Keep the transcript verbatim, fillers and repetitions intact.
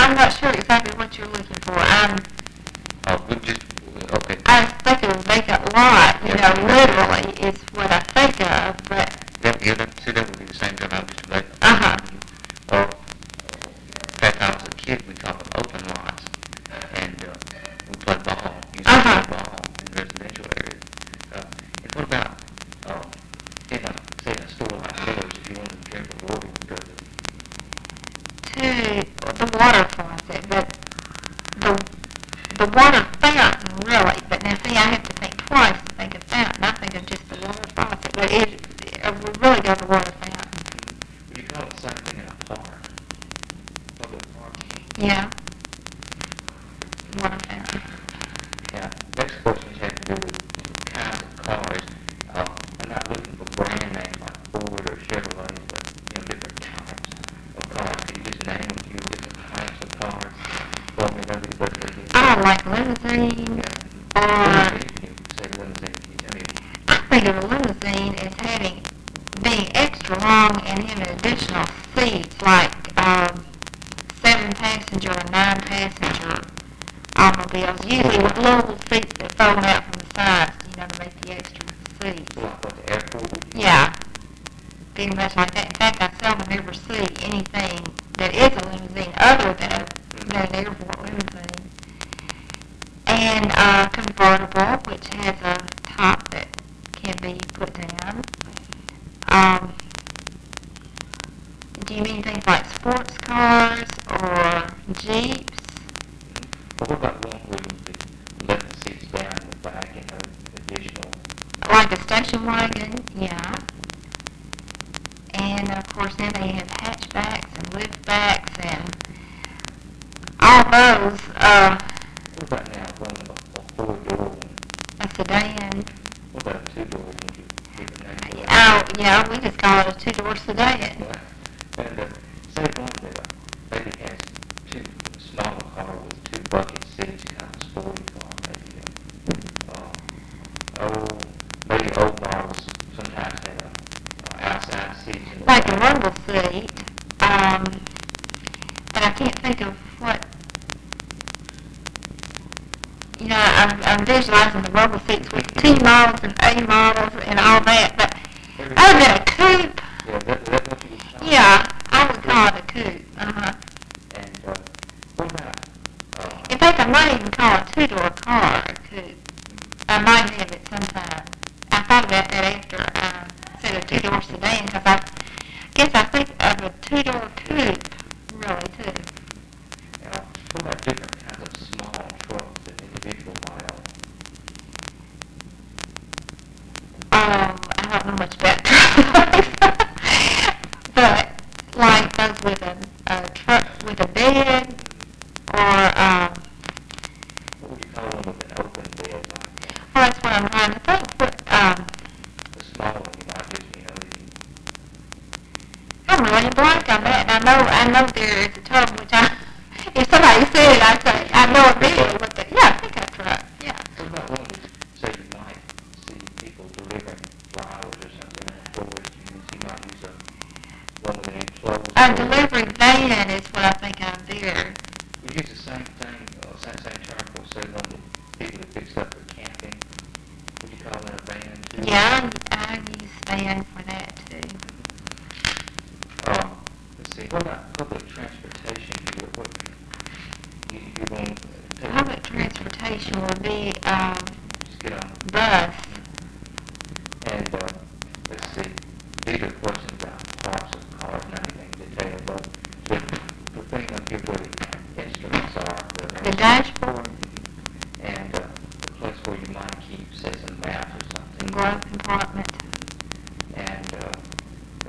I'm not sure exactly what you're looking for. I'm, Oh, we just, okay. I think of a vacant lot, you know, literally is what I think of, but... That, yeah, that, see, that would be the same thing I was just like. Uh-huh. Or, back when I was a kid, we called them open lots. And uh, we played ball, used to Uh-huh. play ball in residential areas. Uh, and what about, uh, in a, say, in a store like Miller's, if you wanted to drink a water, you could go to To the water faucet, but the the water fountain, really. But now, see, I have to think twice to think of fountain. I think of just the water faucet, but it, it would really go to water fountain. Would you call it the same thing in a park? Public park? Yeah. Water fountain. Yeah. Next questions have to do with kinds of cars. Uh, I'm not looking for brand names like Ford or Chevrolet, but you know, different types of cars. Can you just name a few different types of cars for me? That'd be the best way to get I like limousine, Yeah. or Limousine, can you say limousine? Can you tell me? I think of a limousine as having being extra long and having additional seats, like um, seven passenger and nine passenger automobiles, usually with little seats that fold out from the sides, you know, to make the extra seats. Like what the airport would use? Yeah, very much like that. In fact, I seldom ever see anything that is a limousine other than, than an airport limousine. And uh, convertible, which has a top that can be put down. Um, do you mean things like sports cars or Jeeps? But what about one where you could let the seats down in the back and have additional? Like a station wagon, yeah. And of course then they have hatchbacks and liftbacks and all those. Uh, What about now, one of a, a four-door one? a sedan. What about a two-door one? Would you give a name for it? Oh, yeah, we just call it a two-door sedan. Yeah. And uh, say one that uh, maybe has two smaller car with two bucket seats, kind of sporty car, maybe. Uh, oh, maybe old models sometimes have uh, outside seats. In the Like a back. rumble seat. Um, but I can't think of what. You know, I'm, I'm visualizing the rumble seats with T models and A models and all that. But other than a coupe, Yeah, that, that's what you would call it. yeah, I would call it a coupe. Uh-huh. And uh, what about, uh, In fact, I might even call a two-door car a coupe. I might have it sometime. I thought about that after I said a two-door sedan, because I guess I think of a two-door coupe, really, too. uh, what about different kinds of small trucks that individual might own? Um, I don't know much about trucks, but like those with a, a truck with a bed, or um, What would you call one with an open bed like that? well, that's what I'm trying to think. What, um, The small one, you might just, you know, you, I'm really blank on that, and I know I know there is a term which I, if somebody said it, I'd say I know immediately what the, yeah, I think that's right, yeah. what about one that, say, you might see people delivering flowers or something in the forest, you, you might use a, one with an enclosed A door. delivery van is what I think I'm there. We use the same thing, uh, same, same term for, say, one that people that picks up for camping. Would you call that a van too? Yeah, I, I use van for that too. Um, let's see, what about public transportation? You, what, you, you want to take, Public transportation would be um, just get on. bus. And, uh, let's see, these are questions about parts of cars, not anything detailed, but so the thing up here where the instruments are, The dashboard, and uh, the place where you might keep, say, some maps or something. glove compartment.